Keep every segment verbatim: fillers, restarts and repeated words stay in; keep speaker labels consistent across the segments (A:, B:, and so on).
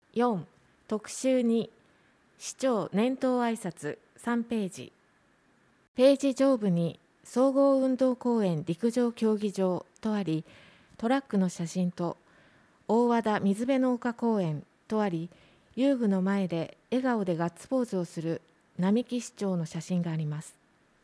A: よん、特集に、市長年頭挨拶さんページ。ページ上部に総合運動公園陸上競技場とあり、トラックの写真と大和田水辺の丘公園とあり、遊具の前で笑顔でガッツポーズをする並木市長の写真があります。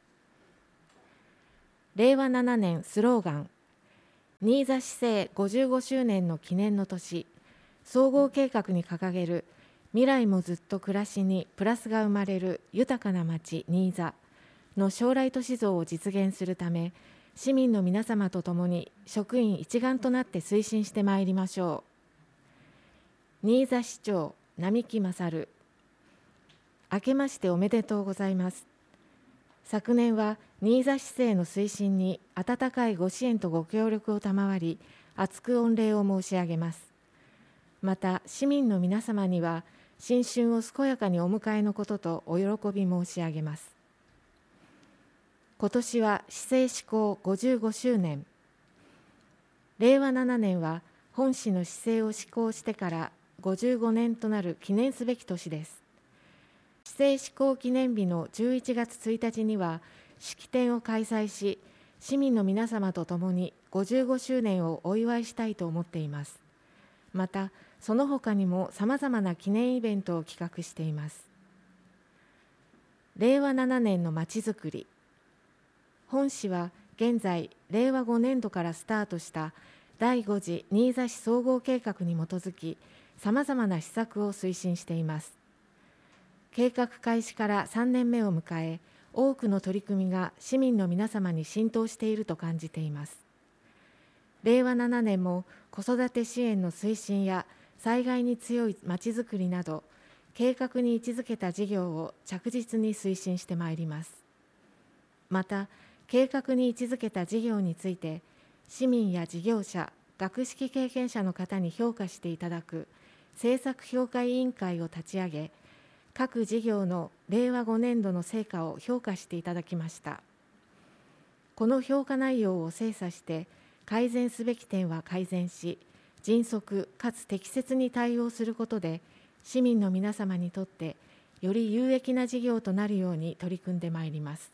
A: れいわななねんスローガン、新座市政ごじゅうごしゅうねんの記念の年、総合計画に掲げる未来もずっと暮らしにプラスが生まれる豊かな町新座の将来都市像を実現するため、市民の皆様と共に職員一丸となって推進してまいりましょう。新座市長並木勝。明けましておめでとうございます。昨年は新座市政の推進に温かいご支援とご協力を賜り、厚く御礼を申し上げます。また市民の皆様には新春を健やかにお迎えのこととお喜び申し上げます。今年は市政施行ごじゅうごしゅうねん。れいわななねんは本市の市政を施行してからごじゅうごねんとなる記念すべき年です。市政施行記念日のじゅういちがつついたちには式典を開催し、市民の皆様と共にごじゅうごしゅうねんをお祝いしたいと思っています。またその他にもさまざまな記念イベントを企画しています。れいわななねんのまちづくり。本市は現在れいわごねんどからスタートしただいご次新座市総合計画に基づき、さまざまな施策を推進しています。計画開始からさんねんめを迎え、多くの取り組みが市民の皆様に浸透していると感じています。れいわななねんも子育て支援の推進や災害に強いまちづくりなど、計画に位置づけた事業を着実に推進してまいります。また、計画に位置づけた事業について、市民や事業者、学識経験者の方に評価していただく政策評価委員会を立ち上げ、各事業のれいわごねんどの成果を評価していただきました。この評価内容を精査して改善すべき点は改善し、迅速かつ適切に対応することで、市民の皆様にとってより有益な事業となるように取り組んでまいります。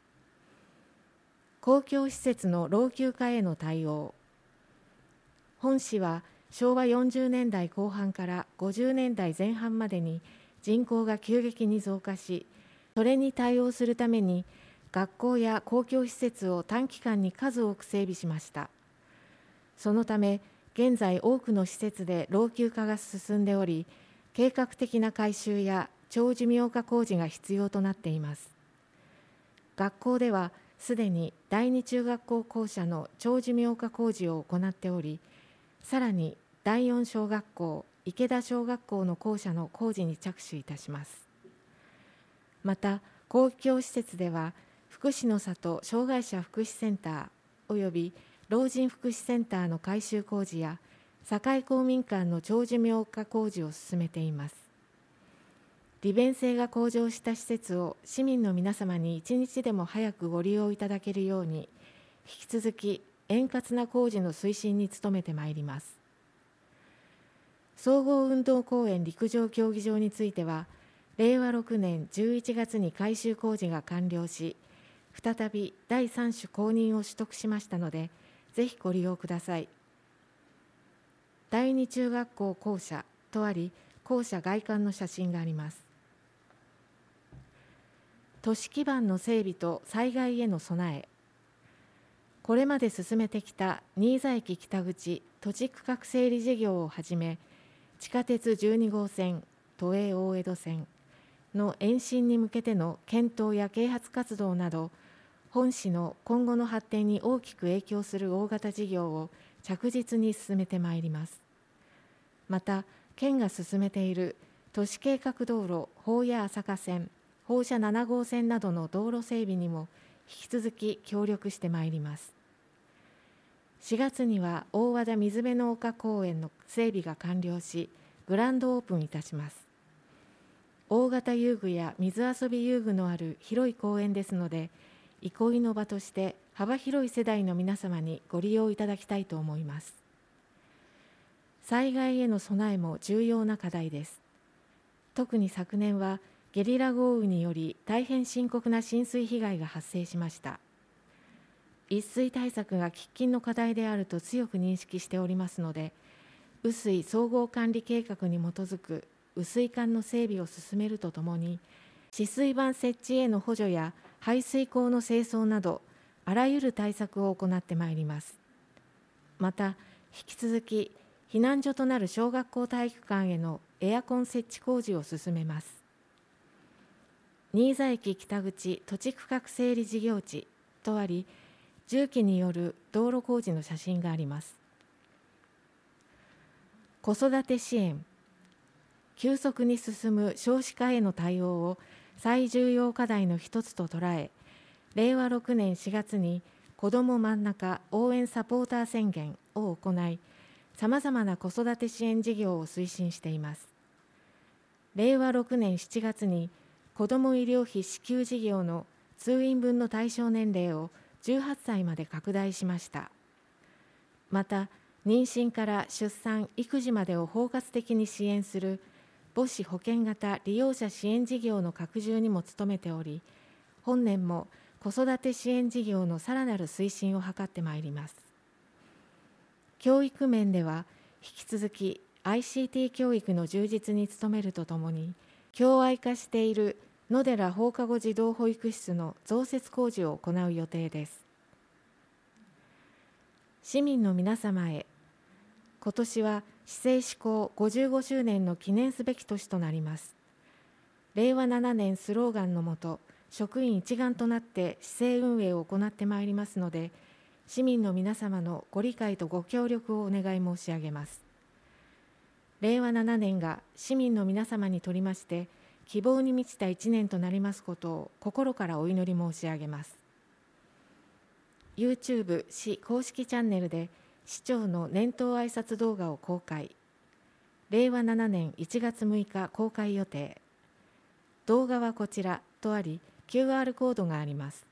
A: 公共施設の老朽化への対応。本市はしょうわよんじゅうねんだいこう半からごじゅうねんだいぜん半までに人口が急激に増加し、それに対応するために学校や公共施設を短期間に数多く整備しました。そのため現在多くの施設で老朽化が進んでおり、計画的な改修や長寿命化工事が必要となっています。学校ではすでにだいに中学校校舎の長寿命化工事を行っており、さらにだいよん小学校池田小学校の校舎の工事に着手いたします。また公共施設では福祉の里障害者福祉センターおよび老人福祉センターの改修工事や境公民館の長寿命化工事を進めています。利便性が向上した施設を市民の皆様に一日でも早くご利用いただけるように、引き続き円滑な工事の推進に努めてまいります。総合運動公園陸上競技場については、れいわろくねんじゅういちがつに改修工事が完了し、再びだいさん種公認を取得しましたので、ぜひご利用ください。だいに中学校校舎とあり、校舎外観の写真があります。都市基盤の整備と災害への備え。これまで進めてきた新座駅北口土地区画整理事業をはじめ、地下鉄じゅうにごうせん、都営大江戸線の延伸に向けての検討や啓発活動など、本市の今後の発展に大きく影響する大型事業を着実に進めてまいります。また、県が進めている都市計画道路保谷朝霞線、放射ななごうせんなどの道路整備にも引き続き協力してまいります。しがつには大和田水辺の丘公園の整備が完了し、グランドオープンいたします。大型遊具や水遊び遊具のある広い公園ですので、憩いの場として幅広い世代の皆様にご利用いただきたいと思います。 災害への備えも重要な課題です。特に昨年はゲリラ豪雨により大変深刻な浸水被害が発生しました。一水対策が喫緊の課題であると強く認識しておりますので、雨水総合管理計画に基づく雨水管の整備を進めるとともに、止水板設置への補助や排水溝の清掃など、あらゆる対策を行ってまいります。また、引き続き避難所となる小学校体育館へのエアコン設置工事を進めます。新座駅北口土地区画整理事業地とあり、重機による道路工事の写真があります。子育て支援。急速に進む少子化への対応を最重要課題の一つと捉え、れいわろくねんしがつに子ども真ん中応援サポーター宣言を行い、さまざまな子育て支援事業を推進しています。れいわろくねんしちがつに子ども医療費支給事業の通院分の対象年齢をじゅうはっさいまで拡大しました。また、妊娠から出産・育児までを包括的に支援する母子保健型利用者支援事業の拡充にも努めており、本年も子育て支援事業のさらなる推進を図ってまいります。教育面では引き続き アイシーティー 教育の充実に努めるとともに、共愛化している野寺放課後児童保育室の増設工事を行う予定です。市民の皆様へ、今年は市政施行ごじゅうごしゅうねんの記念すべき年となります。れいわななねんスローガンのもと、職員一丸となって市政運営を行ってまいりますので、市民の皆様のご理解とご協力をお願い申し上げます。れいわななねんが市民の皆様にとりまして希望に満ちた一年となりますことを心からお祈り申し上げます。 YouTube 市公式チャンネルで市長の年頭挨拶動画を公開。れいわななねんいちがつむいか公開予定。動画はこちらとあり キューアール コードがあります。